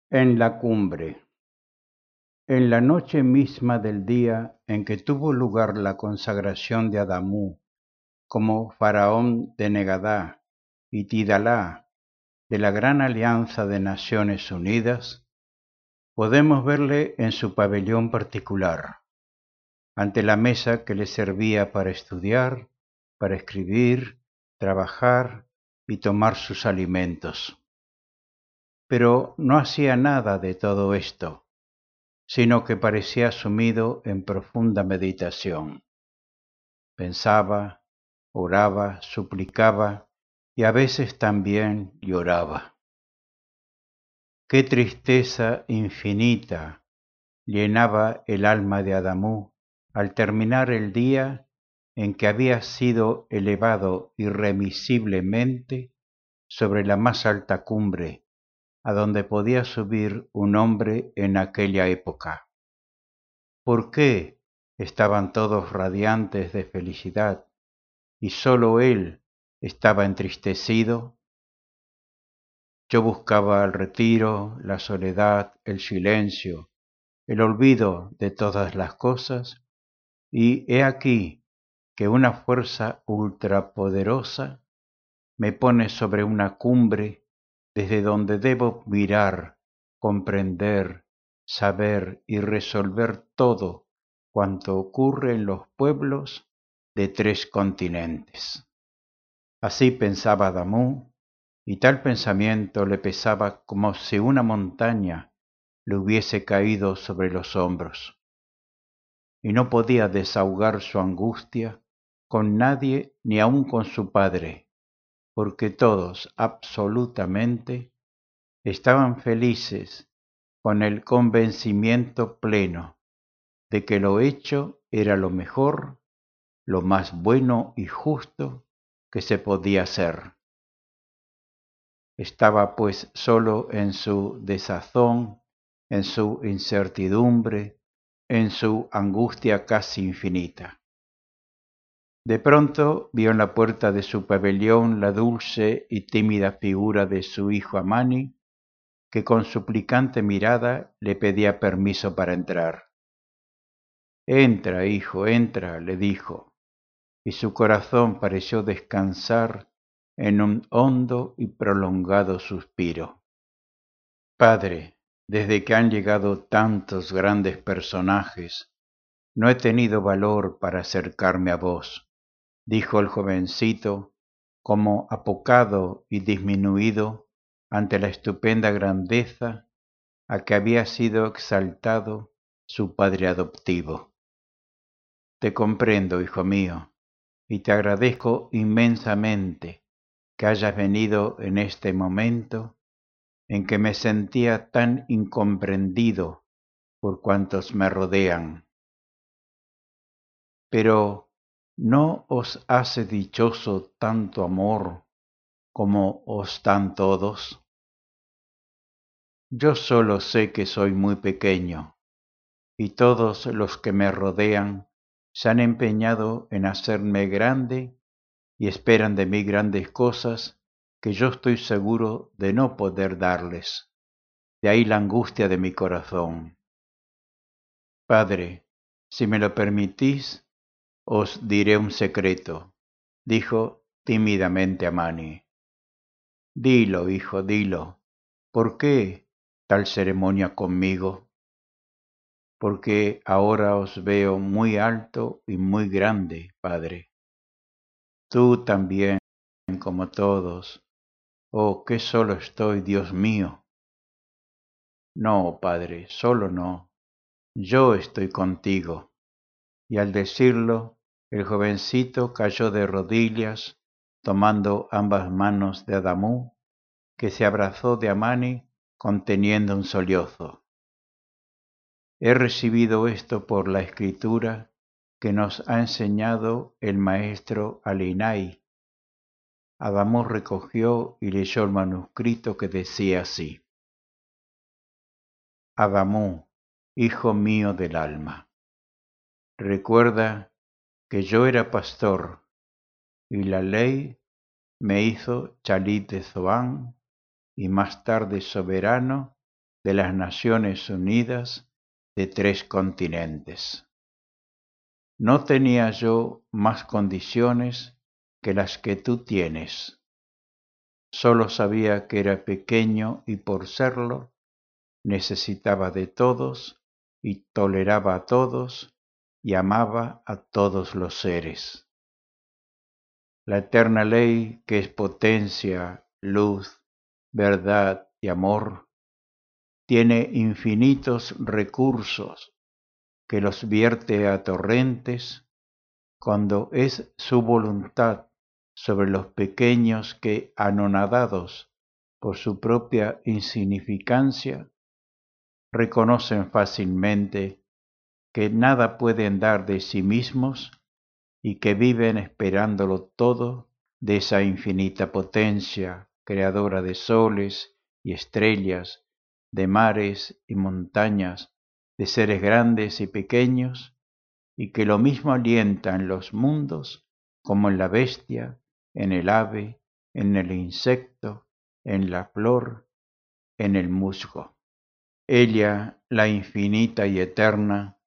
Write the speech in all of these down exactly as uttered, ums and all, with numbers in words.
En la cumbre. En la noche misma del día en que tuvo lugar la consagración de Adamú como faraón de Negadá y Tidalá de la Gran Alianza de Naciones Unidas, podemos verle en su pabellón particular, ante la mesa que le servía para estudiar, para escribir, trabajar y tomar sus alimentos. Pero no hacía nada de todo esto, sino que parecía sumido en profunda meditación. Pensaba, oraba, suplicaba y a veces también lloraba. Qué tristeza infinita llenaba el alma de Adamú al terminar el día en que había sido elevado irremisiblemente sobre la más alta cumbre a donde podía subir un hombre en aquella época. ¿Por qué estaban todos radiantes de felicidad y sólo él estaba entristecido? Yo buscaba el retiro, la soledad, el silencio, el olvido de todas las cosas, y he aquí que una fuerza ultrapoderosa me pone sobre una cumbre desde donde debo mirar, comprender, saber y resolver todo cuanto ocurre en los pueblos de tres continentes. Así pensaba Adamú, y tal pensamiento le pesaba como si una montaña le hubiese caído sobre los hombros, y no podía desahogar su angustia con nadie ni aun con su padre, porque todos, absolutamente, estaban felices con el convencimiento pleno de que lo hecho era lo mejor, lo más bueno y justo que se podía hacer. Estaba pues solo en su desazón, en su incertidumbre, en su angustia casi infinita. De pronto vio en la puerta de su pabellón la dulce y tímida figura de su hijo Amani, que con suplicante mirada le pedía permiso para entrar. Entra, hijo, entra, le dijo, y su corazón pareció descansar en un hondo y prolongado suspiro. Padre, desde que han llegado tantos grandes personajes, no he tenido valor para acercarme a vos, dijo el jovencito, como apocado y disminuido ante la estupenda grandeza a que había sido exaltado su padre adoptivo. Te comprendo, hijo mío, y te agradezco inmensamente que hayas venido en este momento en que me sentía tan incomprendido por cuantos me rodean. Pero ¿no os hace dichoso tanto amor como os dan todos? Yo solo sé que soy muy pequeño, y todos los que me rodean se han empeñado en hacerme grande y esperan de mí grandes cosas que yo estoy seguro de no poder darles. De ahí la angustia de mi corazón. Padre, si me lo permitís, os diré un secreto, dijo tímidamente Amani. Dilo, hijo, dilo. ¿Por qué tal ceremonia conmigo? Porque ahora os veo muy alto y muy grande, Padre. Tú también, como todos. Oh, qué solo estoy, Dios mío. No, Padre, solo no. Yo estoy contigo. Y al decirlo, el jovencito cayó de rodillas, tomando ambas manos de Adamú, que se abrazó de Amani conteniendo un sollozo. He recibido esto por la escritura que nos ha enseñado el maestro Alinai. Adamú recogió y leyó el manuscrito que decía así: Adamú, hijo mío del alma, recuerda que yo era pastor y la ley me hizo Chalit de Zoán y más tarde soberano de las Naciones Unidas de tres continentes. No tenía yo más condiciones que las que tú tienes. Solo sabía que era pequeño y por serlo necesitaba de todos y toleraba a todos y amaba a todos los seres. La eterna ley, que es potencia, luz, verdad y amor, tiene infinitos recursos que los vierte a torrentes cuando es su voluntad sobre los pequeños que, anonadados por su propia insignificancia, reconocen fácilmente que nada pueden dar de sí mismos y que viven esperándolo todo de esa infinita potencia, creadora de soles y estrellas, de mares y montañas, de seres grandes y pequeños, y que lo mismo alienta en los mundos como en la bestia, en el ave, en el insecto, en la flor, en el musgo. Ella, la infinita y eterna,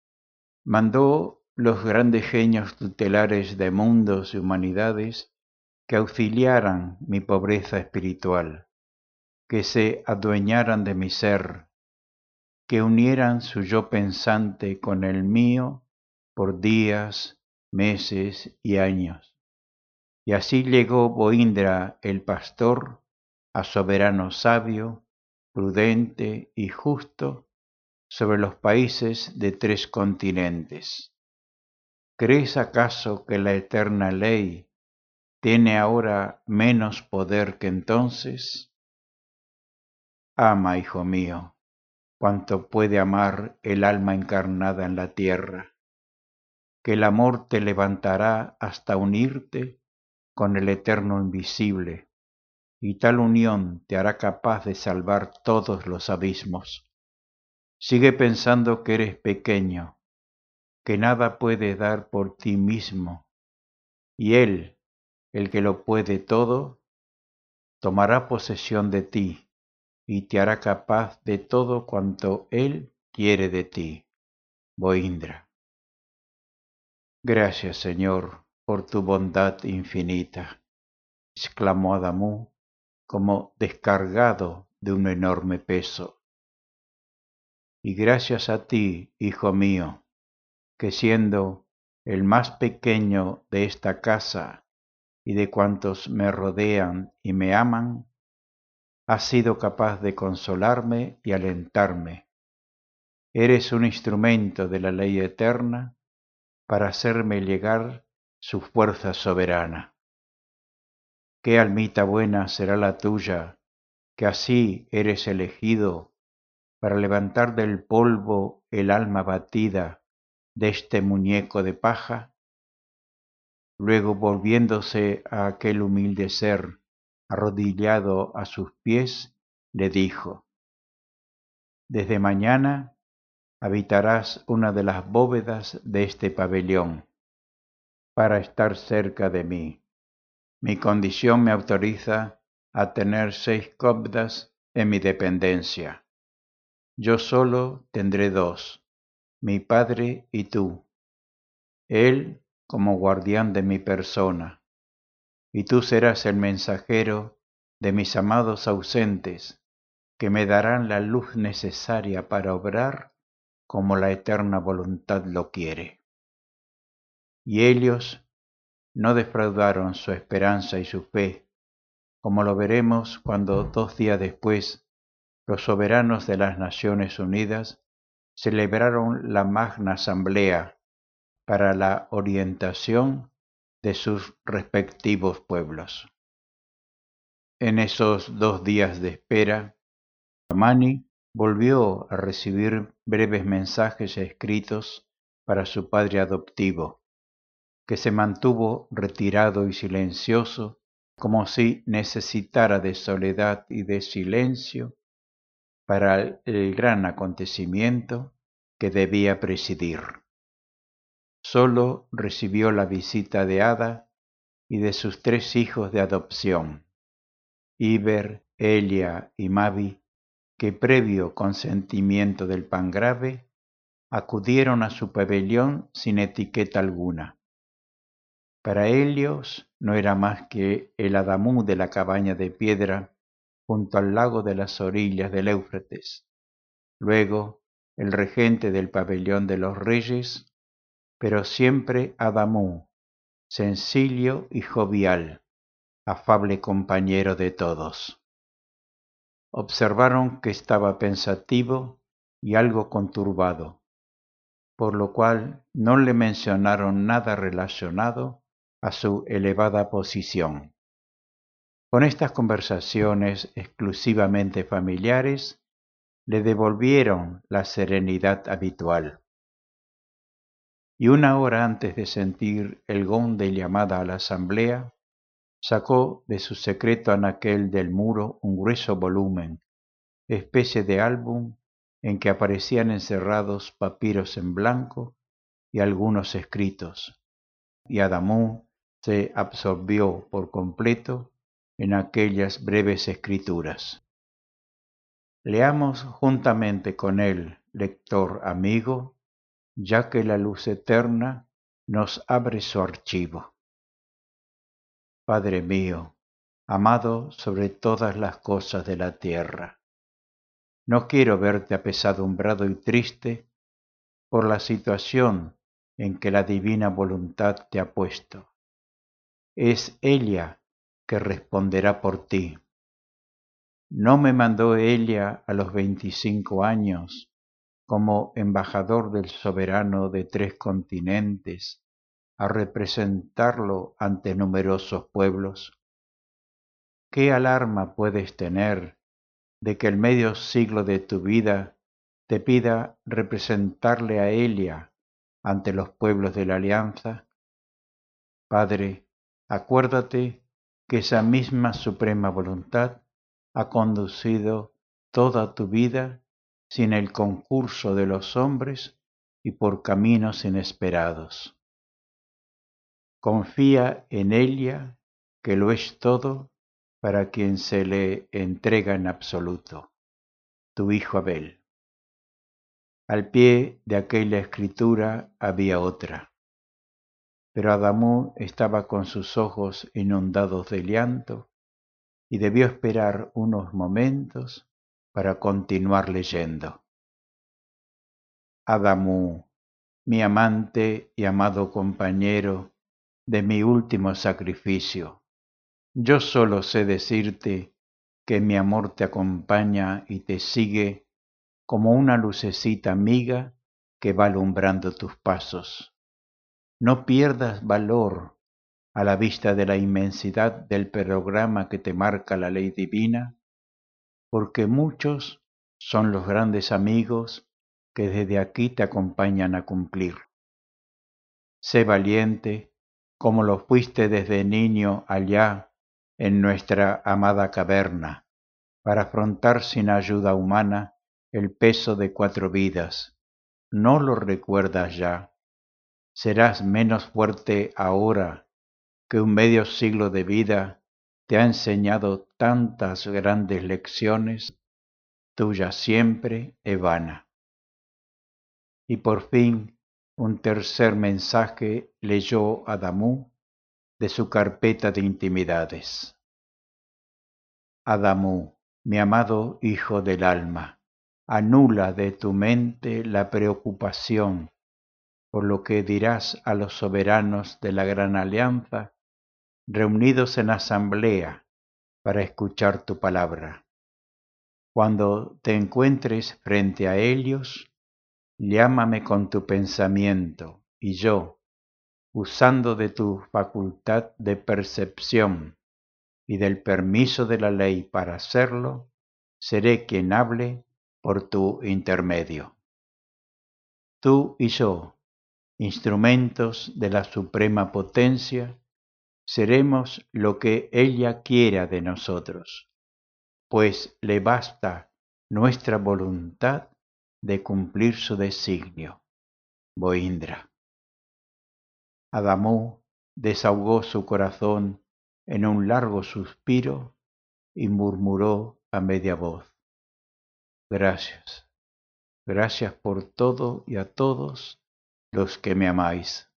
mandó los grandes genios tutelares de mundos y humanidades que auxiliaran mi pobreza espiritual, que se adueñaran de mi ser, que unieran su yo pensante con el mío por días, meses y años. Y así llegó Boindra el pastor a soberano sabio, prudente y justo sobre los países de tres continentes. ¿Crees acaso que la eterna ley tiene ahora menos poder que entonces? Ama, hijo mío, cuanto puede amar el alma encarnada en la tierra, que el amor te levantará hasta unirte con el eterno invisible, y tal unión te hará capaz de salvar todos los abismos. Sigue pensando que eres pequeño, que nada puedes dar por ti mismo, y Él, el que lo puede todo, tomará posesión de ti y te hará capaz de todo cuanto Él quiere de ti. Boindra. Gracias, Señor, por tu bondad infinita, exclamó Adamú, como descargado de un enorme peso. Y gracias a ti, hijo mío, que siendo el más pequeño de esta casa y de cuantos me rodean y me aman, has sido capaz de consolarme y alentarme. Eres un instrumento de la ley eterna para hacerme llegar su fuerza soberana. Qué almita buena será la tuya, que así eres elegido para levantar del polvo el alma batida de este muñeco de paja. Luego, volviéndose a aquel humilde ser arrodillado a sus pies, le dijo: Desde mañana habitarás una de las bóvedas de este pabellón, para estar cerca de mí. Mi condición me autoriza a tener seis cómodas en mi dependencia. Yo solo tendré dos, mi padre y tú. Él como guardián de mi persona, y tú serás el mensajero de mis amados ausentes, que me darán la luz necesaria para obrar como la eterna voluntad lo quiere. Y ellos no defraudaron su esperanza y su fe, como lo veremos cuando dos días después los soberanos de las Naciones Unidas celebraron la magna asamblea para la orientación de sus respectivos pueblos. En esos dos días de espera, Amani volvió a recibir breves mensajes escritos para su padre adoptivo, que se mantuvo retirado y silencioso, como si necesitara de soledad y de silencio para el gran acontecimiento que debía presidir. Solo recibió la visita de Ada y de sus tres hijos de adopción, Iber, Elia y Mavi, que previo consentimiento del pangrave, acudieron a su pabellón sin etiqueta alguna. Para ellos no era más que el Adamú de la cabaña de piedra junto al lago de las orillas del Éufrates, luego el regente del pabellón de los reyes, pero siempre Adamú, sencillo y jovial, afable compañero de todos. Observaron que estaba pensativo y algo conturbado, por lo cual no le mencionaron nada relacionado a su elevada posición. Con estas conversaciones exclusivamente familiares, le devolvieron la serenidad habitual. Y una hora antes de sentir el gong de llamada a la asamblea, sacó de su secreto anaquel del muro un grueso volumen, especie de álbum en que aparecían encerrados papiros en blanco y algunos escritos, y Adamú se absorbió por completo en aquellas breves escrituras. Leamos juntamente con él, lector amigo, ya que la luz eterna nos abre su archivo. Padre mío, amado sobre todas las cosas de la tierra, no quiero verte apesadumbrado y triste por la situación en que la divina voluntad te ha puesto. Es ella que responderá por ti. ¿No me mandó ella a los veinticinco años como embajador del soberano de tres continentes a representarlo ante numerosos pueblos? ¿Qué alarma puedes tener de que el medio siglo de tu vida te pida representarle a Elia ante los pueblos de la alianza? Padre, acuérdate que esa misma suprema voluntad ha conducido toda tu vida sin el concurso de los hombres y por caminos inesperados. Confía en ella, que lo es todo para quien se le entrega en absoluto, tu hijo Abel. Al pie de aquella escritura había otra, pero Adamú estaba con sus ojos inundados de llanto y debió esperar unos momentos para continuar leyendo. Adamú, mi amante y amado compañero de mi último sacrificio, yo solo sé decirte que mi amor te acompaña y te sigue como una lucecita amiga que va alumbrando tus pasos. No pierdas valor a la vista de la inmensidad del programa que te marca la ley divina, porque muchos son los grandes amigos que desde aquí te acompañan a cumplir. Sé valiente, como lo fuiste desde niño allá en nuestra amada caverna, para afrontar sin ayuda humana el peso de cuatro vidas. ¿No lo recuerdas ya? Serás menos fuerte ahora que un medio siglo de vida te ha enseñado tantas grandes lecciones, tuya siempre, Evana. Y por fin un tercer mensaje leyó Adamú de su carpeta de intimidades. Adamú, mi amado hijo del alma, anula de tu mente la preocupación por lo que dirás a los soberanos de la gran alianza reunidos en asamblea para escuchar tu palabra. Cuando te encuentres frente a ellos, llámame con tu pensamiento y yo, usando de tu facultad de percepción y del permiso de la ley para hacerlo, seré quien hable por tu intermedio. Tú y yo, instrumentos de la suprema potencia, seremos lo que ella quiera de nosotros, pues le basta nuestra voluntad de cumplir su designio. Boindra. Adamú desahogó su corazón en un largo suspiro y murmuró a media voz: gracias, gracias por todo y a todos los que me amáis.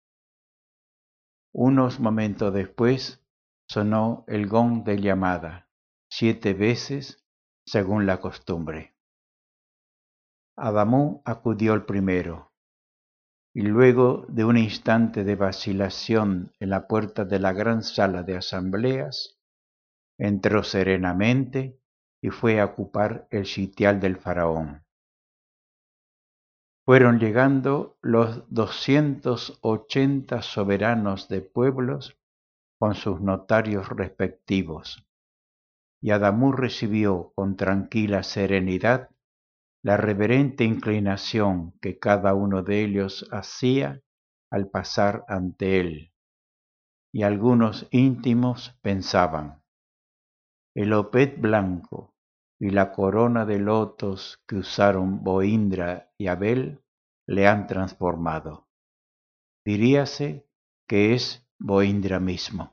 Unos momentos después sonó el gong de llamada, siete veces según la costumbre. Adamú acudió el primero, y luego de un instante de vacilación en la puerta de la gran sala de asambleas, entró serenamente y fue a ocupar el sitial del faraón. Fueron llegando los doscientos ochenta soberanos de pueblos con sus notarios respectivos, y Adamú recibió con tranquila serenidad la reverente inclinación que cada uno de ellos hacía al pasar ante él, y algunos íntimos pensaban: el opet blanco y la corona de lotos que usaron Boindra y Abel le han transformado. Diríase que es Boindra mismo.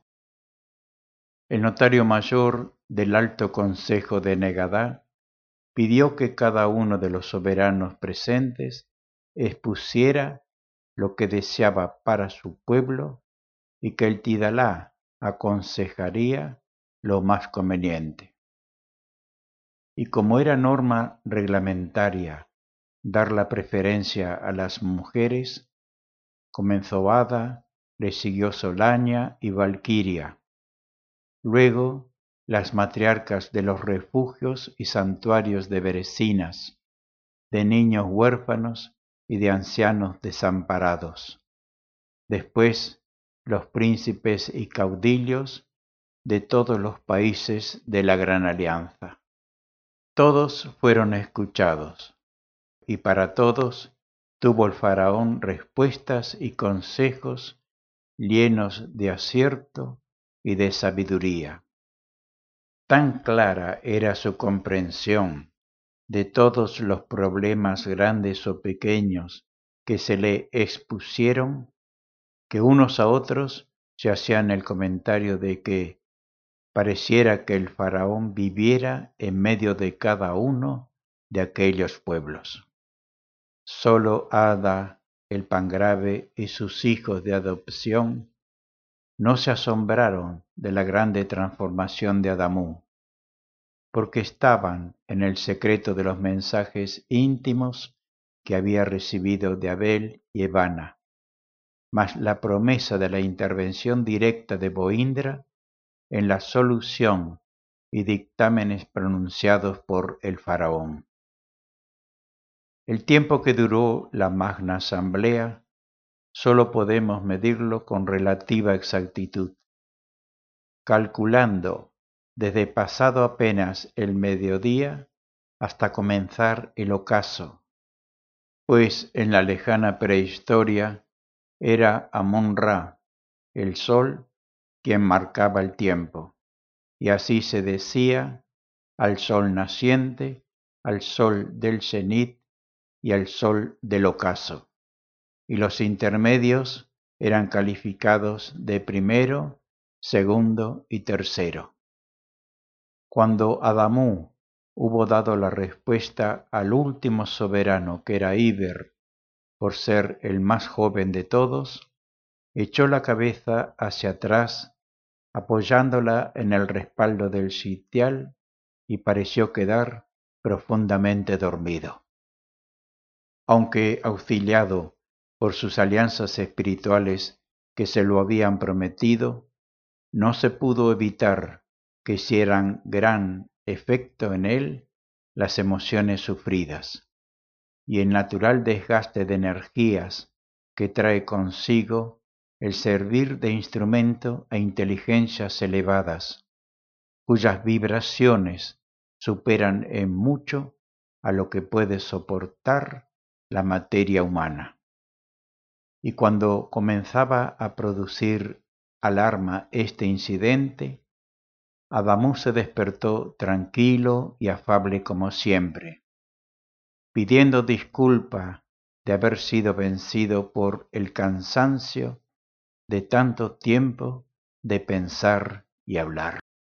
El notario mayor del Alto Consejo de Negadá pidió que cada uno de los soberanos presentes expusiera lo que deseaba para su pueblo y que el Tidalá aconsejaría lo más conveniente. Y como era norma reglamentaria dar la preferencia a las mujeres, comenzó Ada, le siguió Solaña y Valquiria, luego las matriarcas de los refugios y santuarios de Berecinas, de niños huérfanos y de ancianos desamparados, después los príncipes y caudillos de todos los países de la Gran Alianza. Todos fueron escuchados, y para todos tuvo el faraón respuestas y consejos llenos de acierto y de sabiduría. Tan clara era su comprensión de todos los problemas grandes o pequeños que se le expusieron, que unos a otros se hacían el comentario de que pareciera que el faraón viviera en medio de cada uno de aquellos pueblos. Solo Ada, el pangrave y sus hijos de adopción no se asombraron de la grande transformación de Adamú, porque estaban en el secreto de los mensajes íntimos que había recibido de Abel y Evana, mas la promesa de la intervención directa de Boindra en la solución y dictámenes pronunciados por el faraón. El tiempo que duró la magna asamblea solo podemos medirlo con relativa exactitud, calculando desde pasado apenas el mediodía hasta comenzar el ocaso, pues en la lejana prehistoria era Amón-Ra, el sol, quien marcaba el tiempo, y así se decía al sol naciente, al sol del cenit y al sol del ocaso, y los intermedios eran calificados de primero, segundo y tercero. Cuando Adamú hubo dado la respuesta al último soberano, que era Iber, por ser el más joven de todos, echó la cabeza hacia atrás, apoyándola en el respaldo del sitial, y pareció quedar profundamente dormido. Aunque auxiliado por sus alianzas espirituales que se lo habían prometido, no se pudo evitar que hicieran gran efecto en él las emociones sufridas y el natural desgaste de energías que trae consigo el servir de instrumento a inteligencias elevadas, cuyas vibraciones superan en mucho a lo que puede soportar la materia humana. Y cuando comenzaba a producir alarma este incidente, Adamú se despertó tranquilo y afable como siempre, pidiendo disculpa de haber sido vencido por el cansancio de tanto tiempo de pensar y hablar.